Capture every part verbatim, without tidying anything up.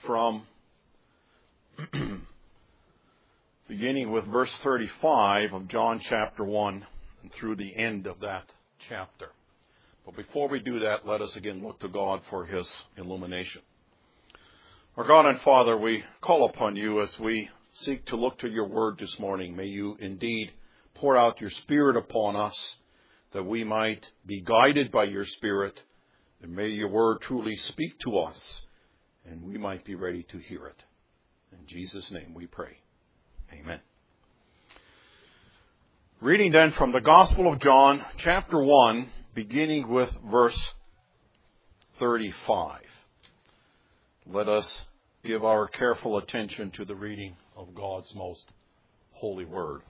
from beginning with verse thirty-five of John chapter one and through the end of that chapter. But before we do that, let us again look to God for His illumination. Our God and Father, we call upon You as we seek to look to Your Word this morning. May You indeed pour out Your Spirit upon us, that we might be guided by Your Spirit, and may Your Word truly speak to us, and we might be ready to hear it. In Jesus' name we pray. Amen. Reading then from the Gospel of John, chapter one, beginning with verse thirty-five. Let us give our careful attention to the reading of God's most holy word.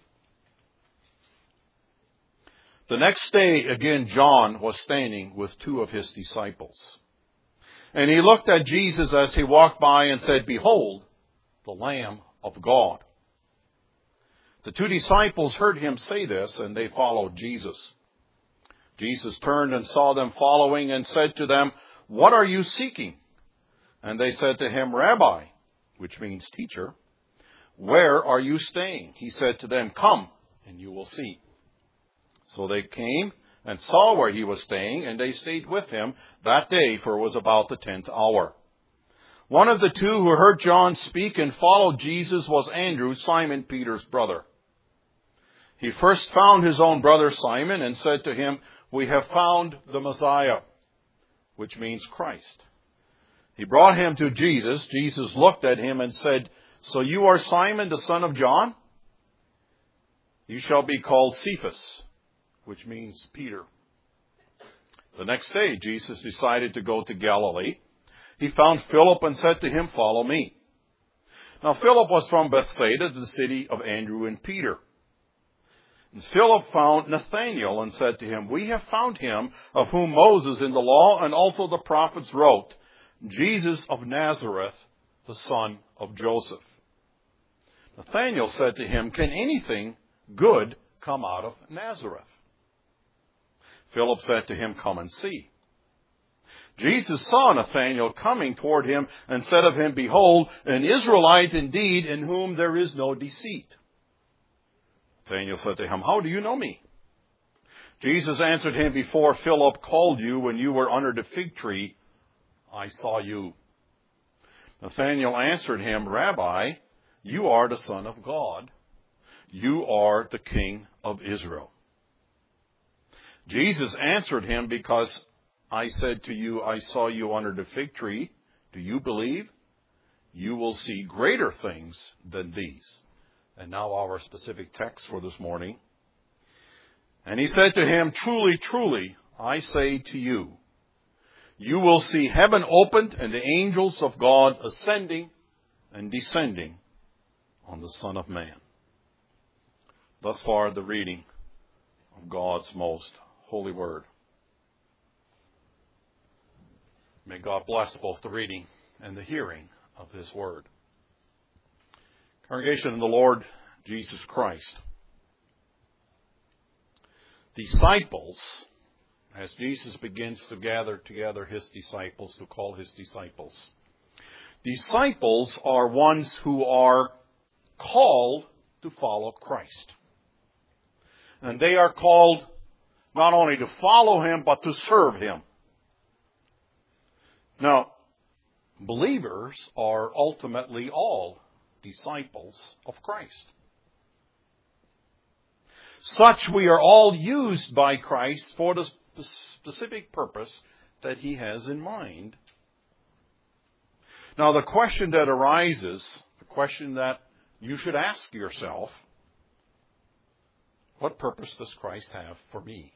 The next day, again, John was standing with two of his disciples. And he looked at Jesus as he walked by and said, "Behold, the Lamb of God." The two disciples heard him say this, and they followed Jesus. Jesus turned and saw them following and said to them, "What are you seeking?" And they said to him, "Rabbi," which means teacher, "where are you staying?" He said to them, "Come, and you will see." So they came and saw where he was staying, and they stayed with him that day, for it was about the tenth hour. One of the two who heard John speak and followed Jesus was Andrew, Simon Peter's brother. He first found his own brother Simon and said to him, "We have found the Messiah," which means Christ. He brought him to Jesus. Jesus looked at him and said, "So you are Simon, the son of John? You shall be called Cephas," which means Peter. The next day, Jesus decided to go to Galilee. He found Philip and said to him, "Follow me." Now Philip was from Bethsaida, the city of Andrew and Peter. And Philip found Nathanael and said to him, "We have found him of whom Moses in the law and also the prophets wrote, Jesus of Nazareth, the son of Joseph." Nathanael said to him, "Can anything good come out of Nazareth?" Philip said to him, "Come and see." Jesus saw Nathanael coming toward him and said of him, "Behold, an Israelite indeed, in whom there is no deceit." Nathanael said to him, "How do you know me?" Jesus answered him, "Before Philip called you when you were under the fig tree, I saw you." Nathanael answered him, "Rabbi, you are the Son of God. You are the King of Israel." Jesus answered him, "Because I said to you, I saw you under the fig tree, do you believe? You will see greater things than these." And now our specific text for this morning. And he said to him, "Truly, truly, I say to you, you will see heaven opened and the angels of God ascending and descending on the Son of Man." Thus far, the reading of God's most holy word. May God bless both the reading and the hearing of His word. Congregation in the Lord Jesus Christ. Disciples, as Jesus begins to gather together His disciples, to call His disciples. Disciples are ones who are called to follow Christ. And they are called not only to follow Him, but to serve Him. Now, believers are ultimately all disciples of Christ. Such we are all used by Christ for the specific purpose that He has in mind. Now, the question that arises, the question that you should ask yourself, what purpose does Christ have for me?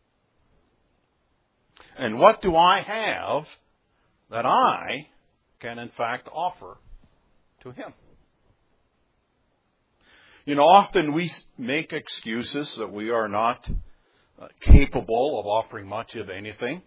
And what do I have that I can in fact offer to Him? You know, often we make excuses that we are not uh, capable of offering much of anything.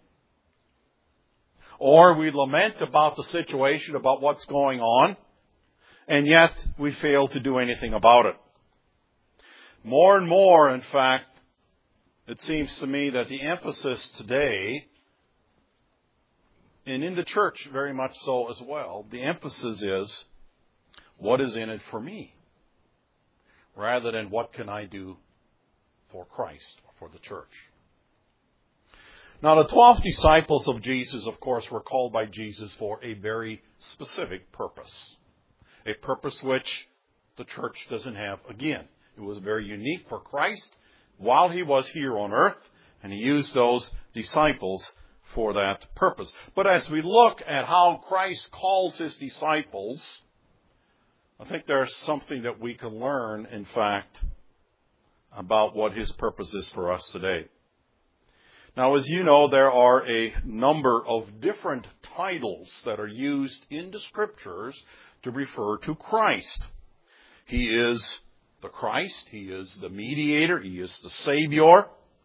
Or we lament about the situation, about what's going on, and yet we fail to do anything about it. More and more, in fact, it seems to me that the emphasis today and in the church very much so as well, the emphasis is, what is in it for me? Rather than what can I do for Christ or for the church. Now, the twelve disciples of Jesus, of course, were called by Jesus for a very specific purpose. A purpose which the church doesn't have again. It was very unique for Christ while he was here on earth, and he used those disciples for that purpose. But as we look at how Christ calls his disciples, I think there's something that we can learn, in fact, about what his purpose is for us today. Now, as you know, there are a number of different titles that are used in the Scriptures to refer to Christ. He is the Christ. He is the mediator. He is the Savior.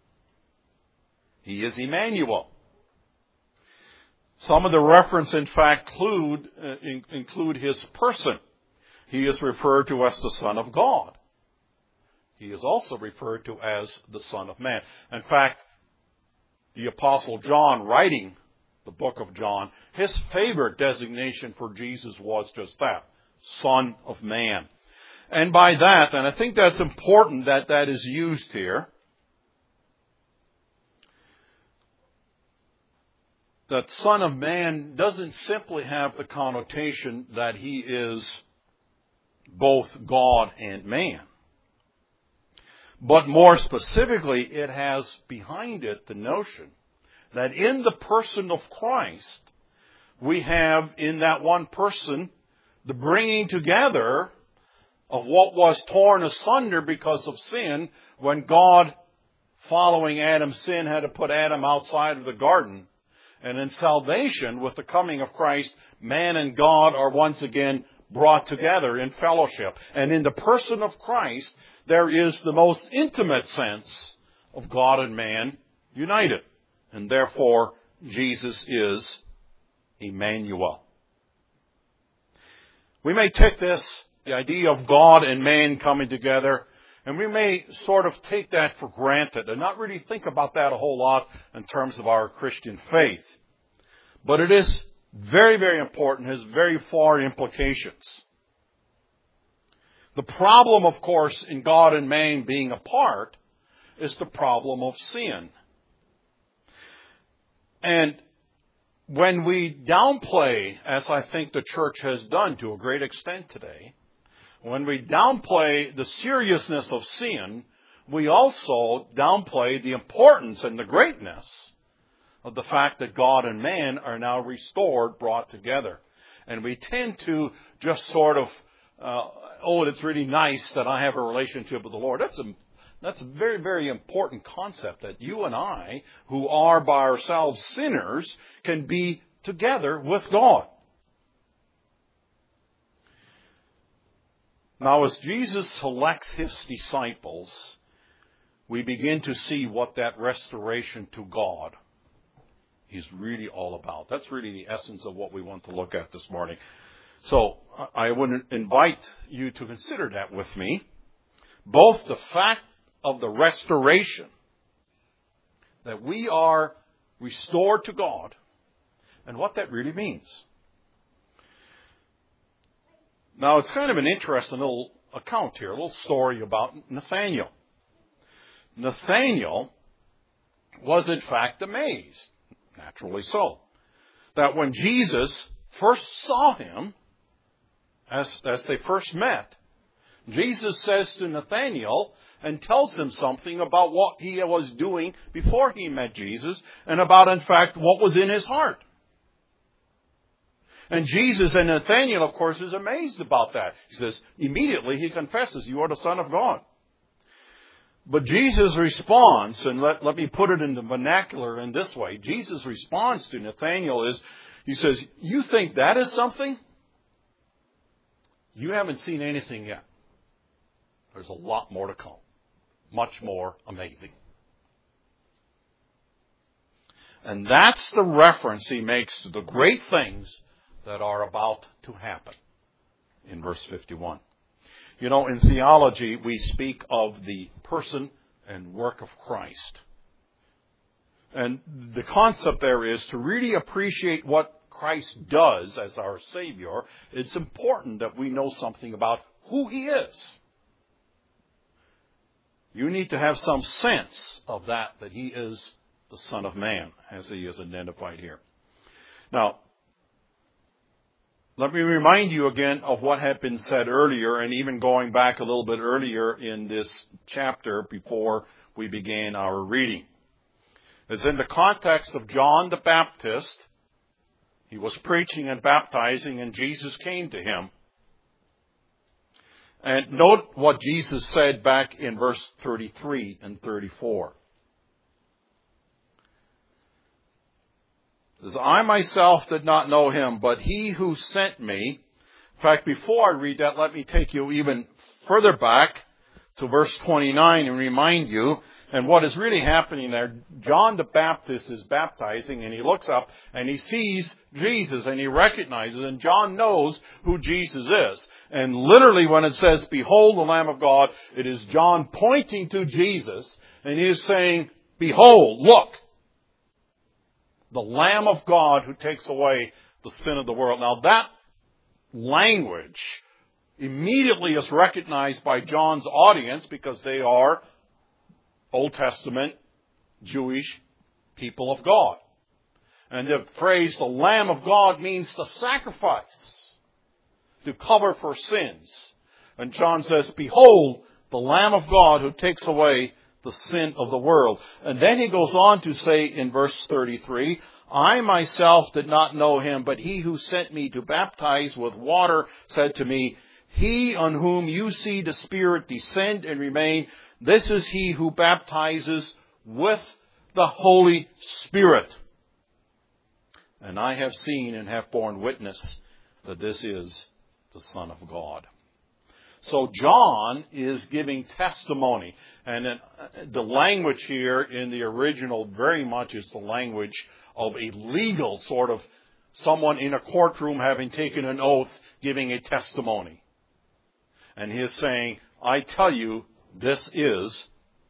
He is Emmanuel. Some of the reference, in fact, include, uh, in, include his person. He is referred to as the Son of God. He is also referred to as the Son of Man. In fact, the Apostle John, writing the book of John, his favorite designation for Jesus was just that, Son of Man. And by that, and I think that's important that that is used here, that Son of Man doesn't simply have the connotation that he is both God and man. But more specifically, it has behind it the notion that in the person of Christ, we have in that one person the bringing together of what was torn asunder because of sin, when God, following Adam's sin, had to put Adam outside of the garden. And in salvation, with the coming of Christ, man and God are once again brought together in fellowship. And in the person of Christ, there is the most intimate sense of God and man united. And therefore, Jesus is Emmanuel. We may take this, the idea of God and man coming together, and we may sort of take that for granted and not really think about that a whole lot in terms of our Christian faith. But it is very, very important, has very far implications. The problem, of course, in God and man being apart is the problem of sin. And when we downplay, as I think the church has done to a great extent today, when we downplay the seriousness of sin, we also downplay the importance and the greatness of the fact that God and man are now restored, brought together. And we tend to just sort of, uh, oh, it's really nice that I have a relationship with the Lord. That's a, that's a very, very important concept, that you and I, who are by ourselves sinners, can be together with God. Now, as Jesus selects his disciples, we begin to see what that restoration to God is really all about. That's really the essence of what we want to look at this morning. So I would invite you to consider that with me. Both the fact of the restoration, that we are restored to God, and what that really means. Now, it's kind of an interesting little account here, a little story about Nathanael. Nathanael was in fact amazed, naturally so, that when Jesus first saw him, as, as they first met, Jesus says to Nathanael and tells him something about what he was doing before he met Jesus, and about, in fact, what was in his heart. And Jesus and Nathanael, of course, is amazed about that. He says, immediately he confesses, you are the Son of God. But Jesus responds, and let, let me put it in the vernacular in this way. Jesus' response to Nathanael is, he says, you think that is something? You haven't seen anything yet. There's a lot more to come. Much more amazing. And that's the reference he makes to the great things that are about to happen in verse fifty-one. You know, in theology, we speak of the person and work of Christ. And the concept there is to really appreciate what Christ does as our Savior. It's important that we know something about who He is. You need to have some sense of that, that He is the Son of Man, as He is identified here. Now, let me remind you again of what had been said earlier, and even going back a little bit earlier in this chapter before we began our reading. It's in the context of John the Baptist. He was preaching and baptizing, and Jesus came to him. And note what Jesus said back in verse thirty-three and thirty-four. It says, I myself did not know him, but he who sent me. In fact, before I read that, let me take you even further back to verse twenty-nine and remind you. And what is really happening there, John the Baptist is baptizing, and he looks up and he sees Jesus and he recognizes, and John knows who Jesus is. And literally when it says, behold the Lamb of God, it is John pointing to Jesus, and he is saying, behold, look, the Lamb of God who takes away the sin of the world. Now that language immediately is recognized by John's audience because they are Old Testament Jewish people of God. And the phrase, the Lamb of God, means the sacrifice to cover for sins. And John says, behold, the Lamb of God who takes away the sin of the world. And then he goes on to say in verse thirty-three, I myself did not know him, but he who sent me to baptize with water said to me, he on whom you see the Spirit descend and remain, this is he who baptizes with the Holy Spirit. And I have seen and have borne witness that this is the Son of God. So John is giving testimony. And the language here in the original very much is the language of a legal sort of someone in a courtroom having taken an oath giving a testimony. And he is saying, I tell you, this is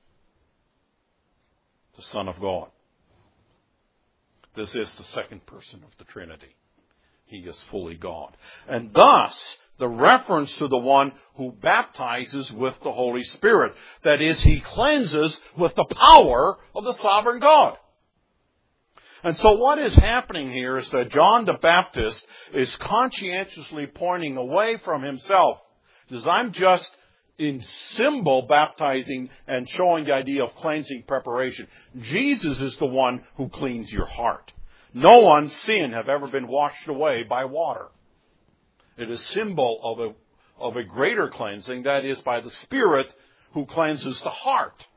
the Son of God. This is the second person of the Trinity. He is fully God. And thus, the reference to the one who baptizes with the Holy Spirit. That is, he cleanses with the power of the sovereign God. And so what is happening here is that John the Baptist is conscientiously pointing away from himself. He says, I'm just in symbol baptizing and showing the idea of cleansing preparation. Jesus is the one who cleans your heart. No one's sin have ever been washed away by water. It is symbol of a, of a greater cleansing, that is by the Spirit who cleanses the heart.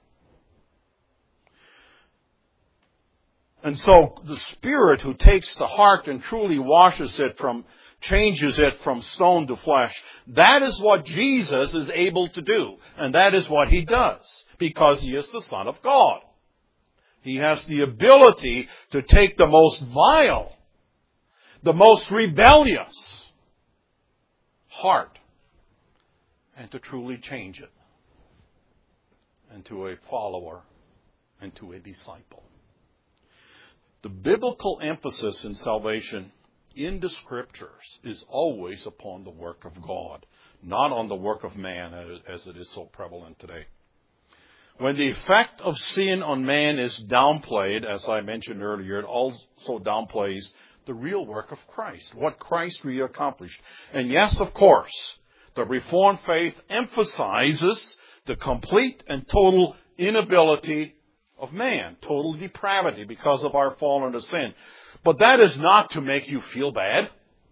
And so the Spirit who takes the heart and truly washes it from changes it from stone to flesh. That is what Jesus is able to do. And that is what he does. Because he is the Son of God. He has the ability to take the most vile, the most rebellious heart and to truly change it into a follower, into a disciple. The biblical emphasis in salvation in the Scriptures is always upon the work of God, not on the work of man as it is so prevalent today. When the effect of sin on man is downplayed, as I mentioned earlier, it also downplays the real work of Christ, what Christ really accomplished. And yes, of course, the Reformed faith emphasizes the complete and total inability of man, total depravity because of our fall into sin. But that is not to make you feel bad,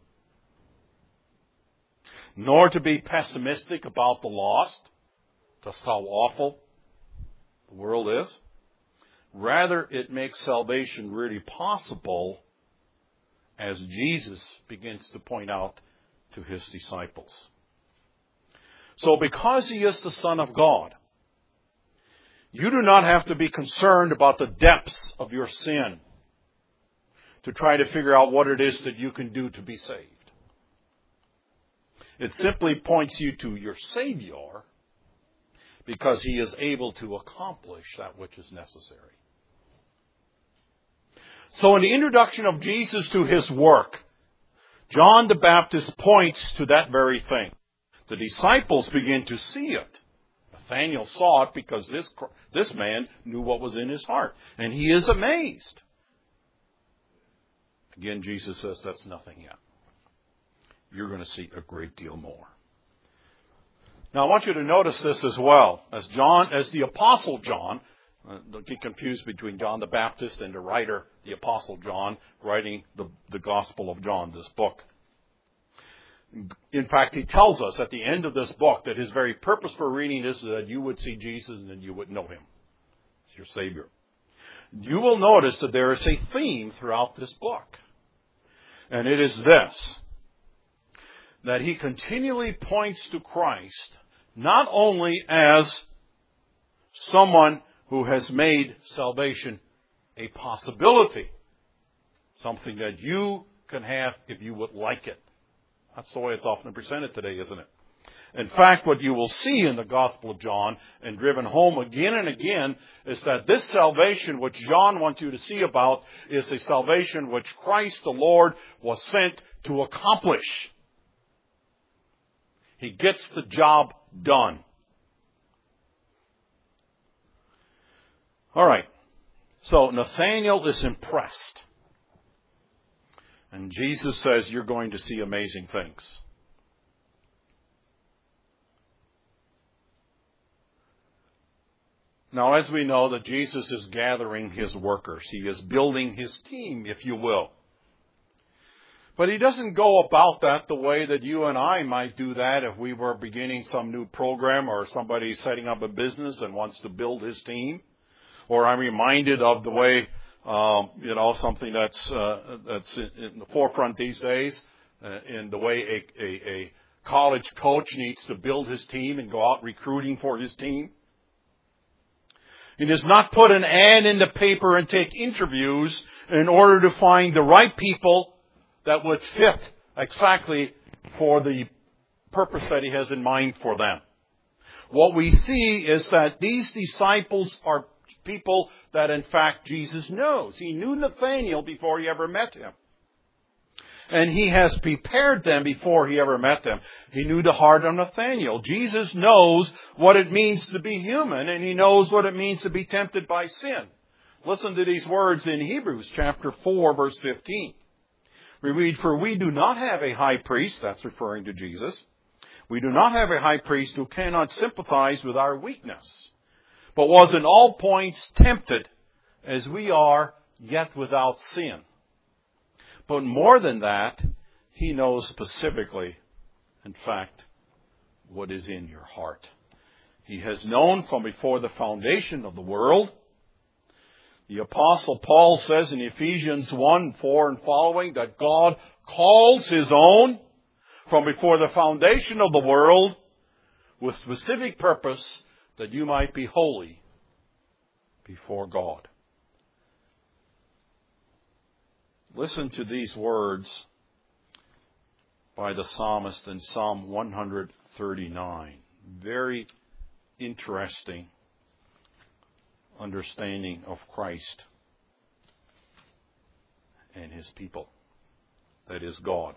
nor to be pessimistic about the lost, just how awful the world is. Rather, it makes salvation really possible as Jesus begins to point out to his disciples. So because he is the Son of God, you do not have to be concerned about the depths of your sin to try to figure out what it is that you can do to be saved. It simply points you to your Savior because he is able to accomplish that which is necessary. So in the introduction of Jesus to his work, John the Baptist points to that very thing. The disciples begin to see it. Nathanael saw it because this, this man knew what was in his heart. And he is amazed. Again, Jesus says that's nothing yet. You're going to see a great deal more. Now I want you to notice this as well. As John, as the Apostle John, uh, don't get confused between John the Baptist and the writer, the Apostle John, writing the, the Gospel of John, this book. In fact, he tells us at the end of this book that his very purpose for reading this is that you would see Jesus and then you would know him as your Savior. You will notice that there is a theme throughout this book. And it is this, that he continually points to Christ not only as someone who has made salvation a possibility, something that you can have if you would like it. That's the way it's often presented today, isn't it? In fact, what you will see in the Gospel of John, and driven home again and again, is that this salvation which John wants you to see about is a salvation which Christ the Lord was sent to accomplish. He gets the job done. All right. So Nathanael is impressed. And Jesus says, you're going to see amazing things. Now, as we know that Jesus is gathering his workers. He is building his team, if you will. But he doesn't go about that the way that you and I might do that if we were beginning some new program or somebody setting up a business and wants to build his team. Or I'm reminded of the way, um, you know, something that's uh, that's in the forefront these days, uh, in the way a, a, a college coach needs to build his team and go out recruiting for his team. He does not put an ad in the paper and take interviews in order to find the right people that would fit exactly for the purpose that he has in mind for them. What we see is that these disciples are people that in fact Jesus knows. He knew Nathanael before he ever met him. And he has prepared them before he ever met them. He knew the heart of Nathanael. Jesus knows what it means to be human, and he knows what it means to be tempted by sin. Listen to these words in Hebrews chapter four, verse fifteen. We read, for we do not have a high priest, that's referring to Jesus. We do not have a high priest who cannot sympathize with our weakness, but was in all points tempted as we are, yet without sin. But more than that, he knows specifically, in fact, what is in your heart. He has known from before the foundation of the world. The Apostle Paul says in Ephesians one, four and following that God calls his own from before the foundation of the world with specific purpose that you might be holy before God. Listen to these words by the psalmist in Psalm one thirty-nine. Very interesting understanding of Christ and his people. That is God.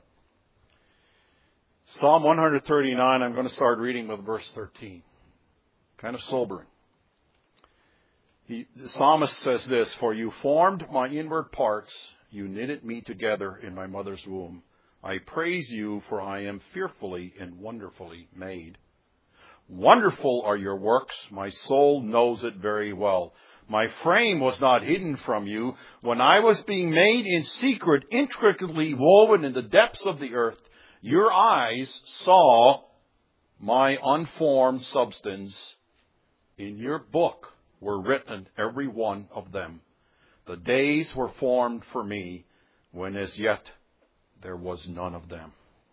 Psalm one thirty-nine, I'm going to start reading with verse thirteen. Kind of sobering. He, the psalmist says this, for you formed my inward parts, you knitted me together in my mother's womb. I praise you, for I am fearfully and wonderfully made. Wonderful are your works. My soul knows it very well. My frame was not hidden from you. When I was being made in secret, intricately woven in the depths of the earth, your eyes saw my unformed substance. In your book were written every one of them. The days were formed for me, when as yet there was none of them.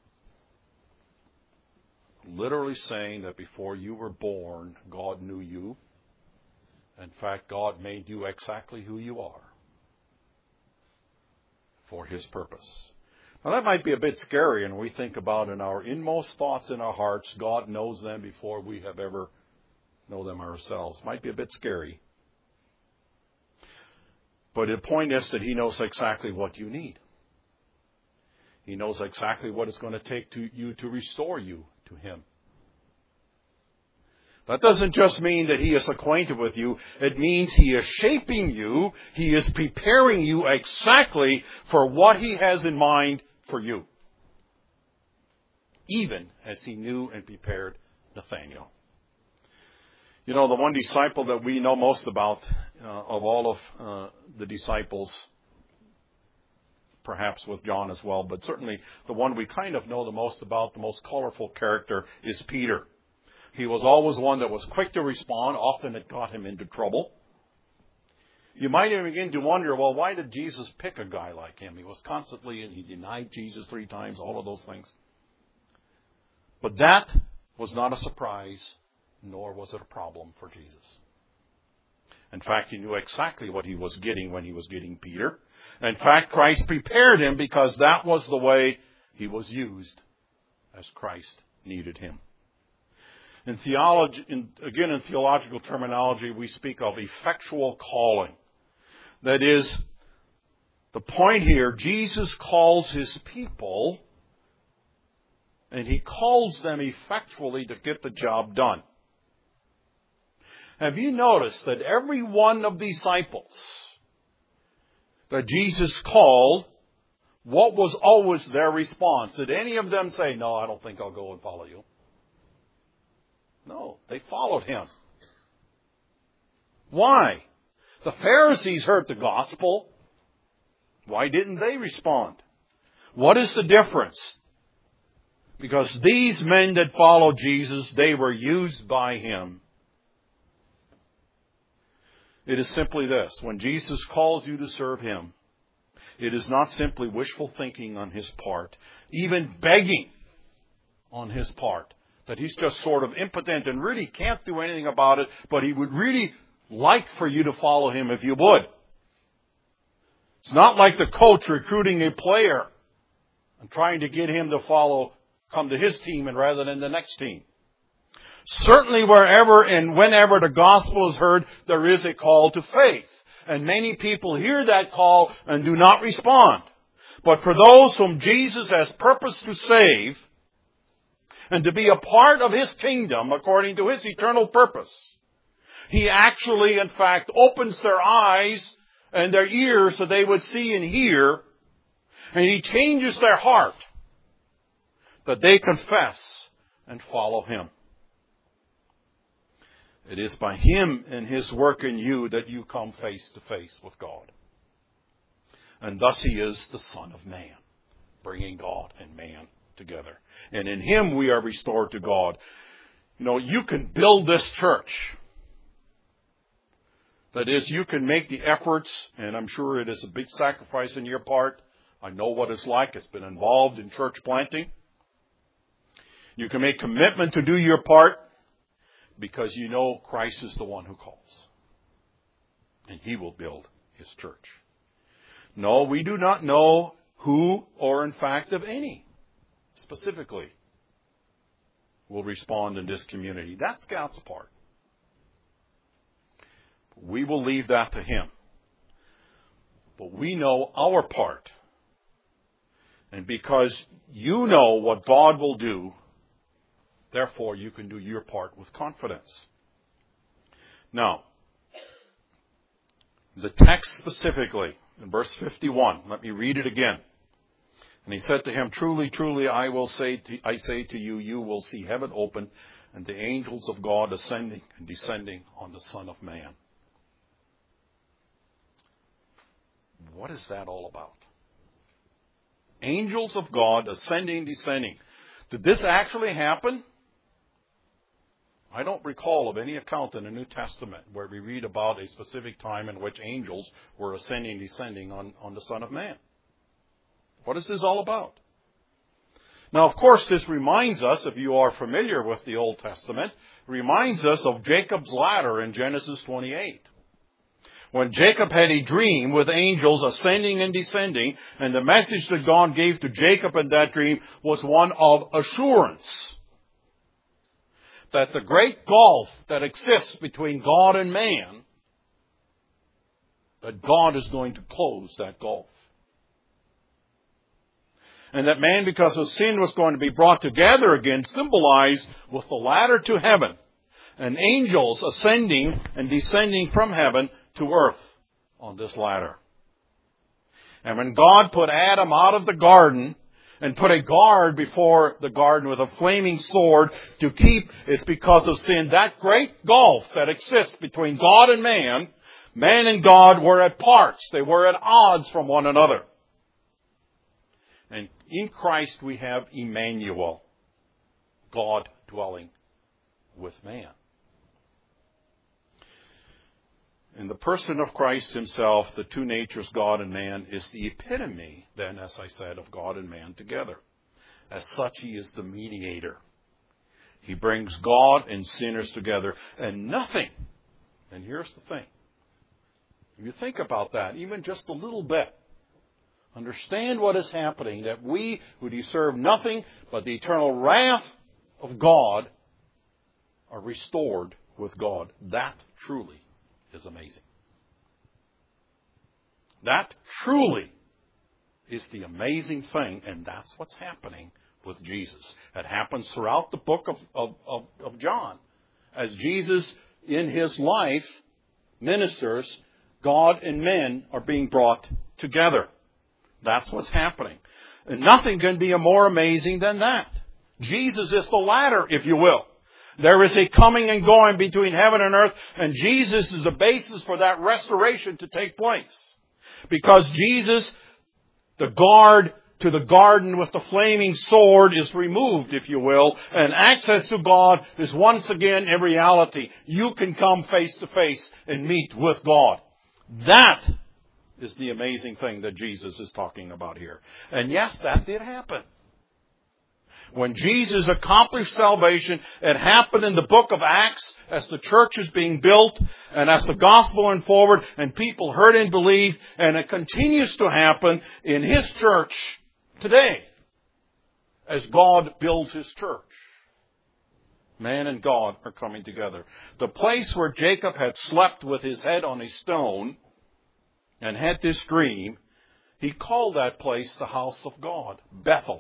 Literally saying that before you were born, God knew you. In fact, God made you exactly who you are for his purpose. Now that might be a bit scary, and we think about in our inmost thoughts in our hearts, God knows them before we have ever known them ourselves. Might be a bit scary. But the point is that He knows exactly what you need. He knows exactly what it's going to take to you to restore you to Him. That doesn't just mean that He is acquainted with you. It means He is shaping you. He is preparing you exactly for what He has in mind for you. Even as He knew and prepared Nathanael. You know, the one disciple that we know most about uh, of all of uh, the disciples, perhaps with John as well, but certainly the one we kind of know the most about, the most colorful character, is Peter. He was always one that was quick to respond. Often it got him into trouble. You might even begin to wonder, well, why did Jesus pick a guy like him? He was constantly, and he denied Jesus three times, all of those things. But that was not a surprise, nor was it a problem for Jesus. In fact, He knew exactly what He was getting when He was getting Peter. In fact, Christ prepared him because that was the way he was used as Christ needed him. In theology, in, again, in theological terminology, we speak of effectual calling. That is, the point here, Jesus calls His people, and He calls them effectually to get the job done. Have you noticed that every one of the disciples that Jesus called, what was always their response? Did any of them say, no, I don't think I'll go and follow you? No, they followed Him. Why? The Pharisees heard the gospel. Why didn't they respond? What is the difference? Because these men that followed Jesus, they were used by Him. It is simply this. When Jesus calls you to serve Him, it is not simply wishful thinking on His part, even begging on His part, that He's just sort of impotent and really can't do anything about it, but He would really like for you to follow Him if you would. It's not like the coach recruiting a player and trying to get him to follow, come to his team and rather than the next team. Certainly wherever and whenever the gospel is heard, there is a call to faith. And many people hear that call and do not respond. But for those whom Jesus has purposed to save and to be a part of His kingdom according to His eternal purpose, He actually, in fact, opens their eyes and their ears so they would see and hear, and He changes their heart that they confess and follow Him. It is by Him and His work in you that you come face to face with God. And thus He is the Son of Man, bringing God and man together. And in Him we are restored to God. You know, you can build this church. That is, you can make the efforts, and I'm sure it is a big sacrifice on your part. I know what it's like. It's been involved in church planting. You can make commitment to do your part because you know Christ is the one who calls. And He will build His church. No, we do not know who, or in fact of any, specifically, will respond in this community. That's God's part. We will leave that to Him. But we know our part. And because you know what God will do, therefore you can do your part with confidence. Now, the text specifically, in verse fifty-one, let me read it again. And He said to him, truly, truly, I will say to, I say to you, you will see heaven open and the angels of God ascending and descending on the Son of Man. What is that all about? Angels of God ascending, descending. Did this actually happen? I don't recall of any account in the New Testament where we read about a specific time in which angels were ascending, descending on, on the Son of Man. What is this all about? Now, of course, this reminds us, if you are familiar with the Old Testament, reminds us of Jacob's ladder in Genesis twenty-eight. When Jacob had a dream with angels ascending and descending, and the message that God gave to Jacob in that dream was one of assurance that the great gulf that exists between God and man that God is going to close that gulf. And that man, because of sin, was going to be brought together again, symbolized with the ladder to heaven, and angels ascending and descending from heaven to earth on this ladder. And when God put Adam out of the garden and put a guard before the garden with a flaming sword to keep, it's because of sin, that great gulf that exists between God and man, man and God were at parts. They were at odds from one another. And in Christ we have Emmanuel, God dwelling with man. In the person of Christ himself, the two natures, God and man, is the epitome, then, as I said, of God and man together. As such, he is the mediator. He brings God and sinners together. And nothing, and here's the thing, if you think about that, even just a little bit, understand what is happening, that we who deserve nothing but the eternal wrath of God are restored with God. That truly is amazing. That truly is the amazing thing, and that's what's happening with Jesus. It happens throughout the book of, of, of, of John. As Jesus, in his life, ministers, God and men are being brought together. That's what's happening. And nothing can be more amazing than that. Jesus is the ladder, if you will. There is a coming and going between heaven and earth, and Jesus is the basis for that restoration to take place. Because Jesus, the guard to the garden with the flaming sword, is removed, if you will, and access to God is once again a reality. You can come face to face and meet with God. That is the amazing thing that Jesus is talking about here. And yes, that did happen. When Jesus accomplished salvation, it happened in the book of Acts as the church is being built and as the gospel went forward and people heard and believed, and it continues to happen in His church today as God builds His church. Man and God are coming together. The place where Jacob had slept with his head on a stone and had this dream, he called that place the house of God, Bethel.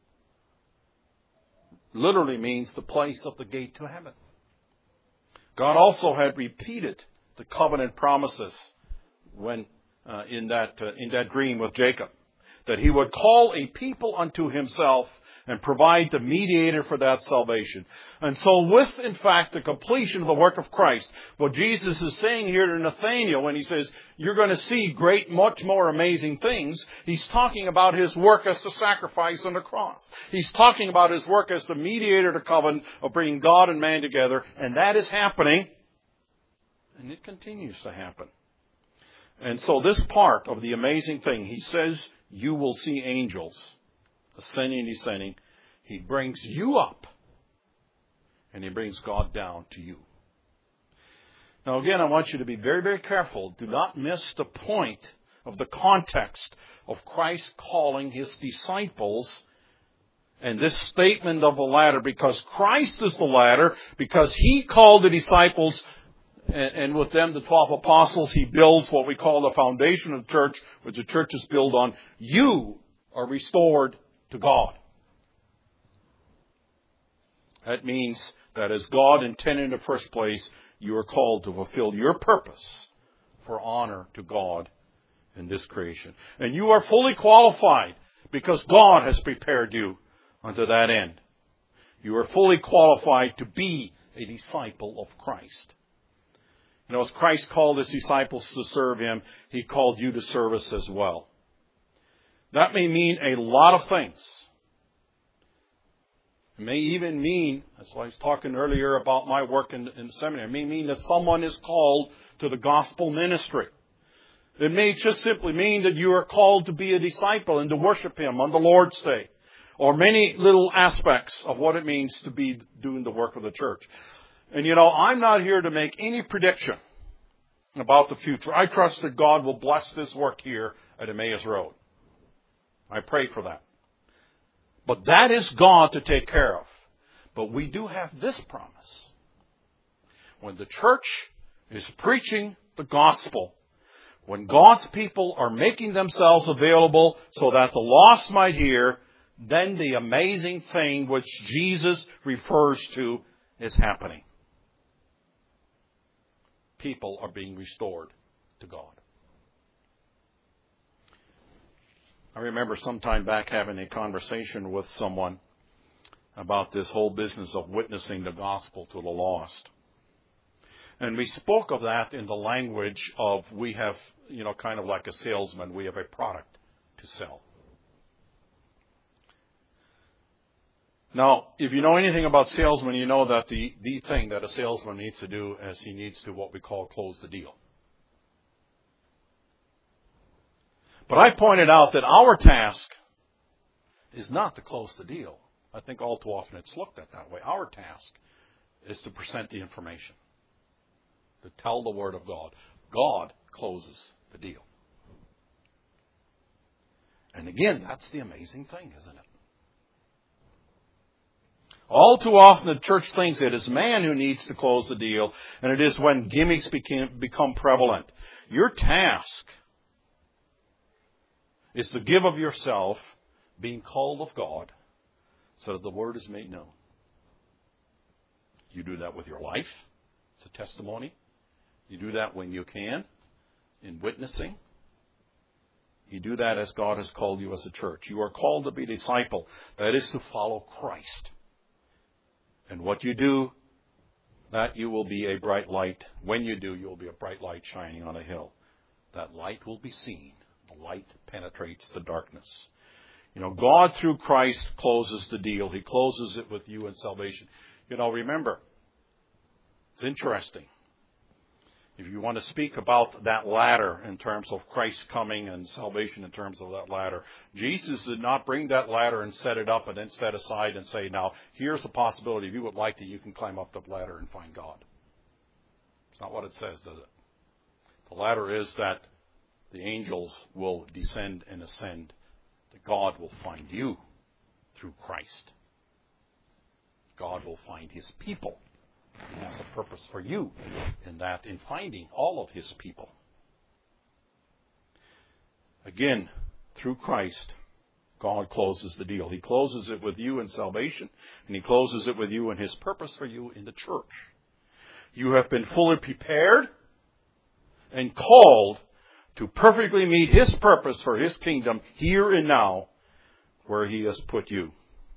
Literally means the place of the gate to heaven. God also had repeated the covenant promises when uh, in that uh, in that dream with Jacob, that He would call a people unto Himself and provide the mediator for that salvation. And so with, in fact, the completion of the work of Christ, what Jesus is saying here to Nathanael when He says, you're going to see great, much more amazing things, He's talking about His work as the sacrifice on the cross. He's talking about His work as the mediator to covenant of bringing God and man together. And that is happening. And it continues to happen. And so this part of the amazing thing, He says, you will see angels ascending and descending. He brings you up, and He brings God down to you. Now again, I want you to be very, very careful. Do not miss the point of the context of Christ calling His disciples and this statement of the ladder, because Christ is the ladder, because He called the disciples, and, and with them the twelve apostles, He builds what we call the foundation of the church, which the church is built on. You are restored to God. That means that as God intended in the first place, you are called to fulfill your purpose for honor to God in this creation. And you are fully qualified because God has prepared you unto that end. You are fully qualified to be a disciple of Christ. You know, as Christ called His disciples to serve Him, He called you to service as well. That may mean a lot of things. It may even mean, as I was talking earlier about my work in, in the seminary, it may mean that someone is called to the gospel ministry. It may just simply mean that you are called to be a disciple and to worship Him on the Lord's Day. Or many little aspects of what it means to be doing the work of the church. And you know, I'm not here to make any prediction about the future. I trust that God will bless this work here at Emmaus Road. I pray for that. But that is God to take care of. But we do have this promise. When the church is preaching the gospel, when God's people are making themselves available so that the lost might hear, then the amazing thing which Jesus refers to is happening. People are being restored to God. I remember some time back having a conversation with someone about this whole business of witnessing the gospel to the lost. And we spoke of that in the language of we have, you know, kind of like a salesman, we have a product to sell. Now, if you know anything about salesmen, you know that the, the thing that a salesman needs to do is he needs to what we call close the deal. But I pointed out that our task is not to close the deal. I think all too often it's looked at that way. Our task is to present the information, to tell the Word of God. God closes the deal. And again, that's the amazing thing, isn't it? All too often the church thinks it is man who needs to close the deal, and it is when gimmicks became, become prevalent. Your task is to give of yourself, being called of God, so that the Word is made known. You do that with your life. It's a testimony. You do that when you can, in witnessing. You do that as God has called you as a church. You are called to be a disciple. That is to follow Christ. And what you do, that you will be a bright light. When you do, you will be a bright light shining on a hill. That light will be seen. The light penetrates the darkness. You know, God through Christ closes the deal. He closes it with you in salvation. You know, remember, it's interesting. If you want to speak about that ladder in terms of Christ coming and salvation in terms of that ladder, Jesus did not bring that ladder and set it up and then set aside and say, now, here's a possibility. If you would like to, you can climb up the ladder and find God. It's not what it says, does it? The ladder is that the angels will descend and ascend. That God will find you through Christ. God will find His people. He has a purpose for you in that, in finding all of His people. Again, through Christ, God closes the deal. He closes it with you in salvation, and He closes it with you in His purpose for you in the church. You have been fully prepared and called to perfectly meet His purpose for His kingdom here and now, where He has put you.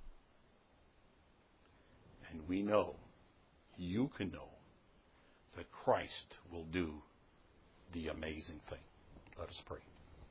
And we know, you can know, that Christ will do the amazing thing. Let us pray.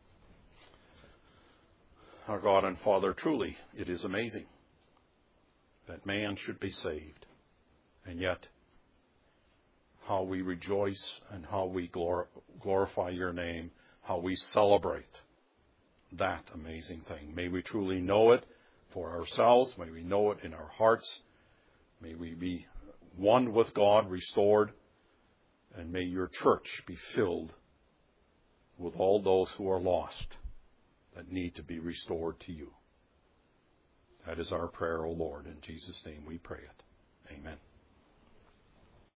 Our God and Father, truly it is amazing that man should be saved. And yet, how we rejoice and how we glor- glorify your name, how we celebrate that amazing thing. May we truly know it for ourselves. May we know it in our hearts. May we be one with God, restored. And may your church be filled with all those who are lost that need to be restored to you. That is our prayer, O Lord. In Jesus' name we pray it. Amen.